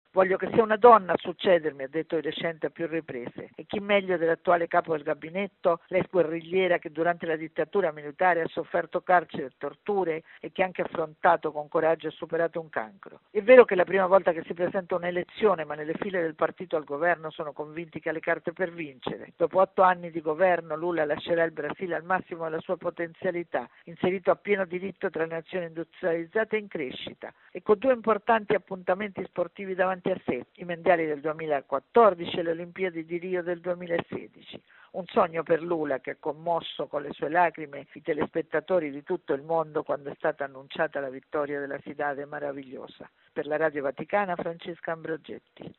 Voglio che sia una donna a succedermi, ha detto di recente a più riprese. E chi meglio dell'attuale capo del gabinetto, l'ex guerrigliera che durante la dittatura militare ha sofferto carcere e torture e che ha anche affrontato con coraggio e superato un cancro. È vero che è la prima volta che si presenta un'elezione, ma nelle file del partito al governo sono convinti che ha le carte per vincere. Dopo 8 anni di governo Lula lascerà il Brasile al massimo della sua potenzialità, inserito a pieno diritto tra le nazioni industrializzate in crescita e con 2 importanti appuntamenti sportivi davanti a sé, i mondiali del 2014 e le Olimpiadi di Rio del 2016. Un sogno per Lula che ha commosso con le sue lacrime i telespettatori di tutto il mondo quando è stata annunciata la vittoria della Cidade Maravilhosa. Per la Radio Vaticana, Francesca Ambrogetti.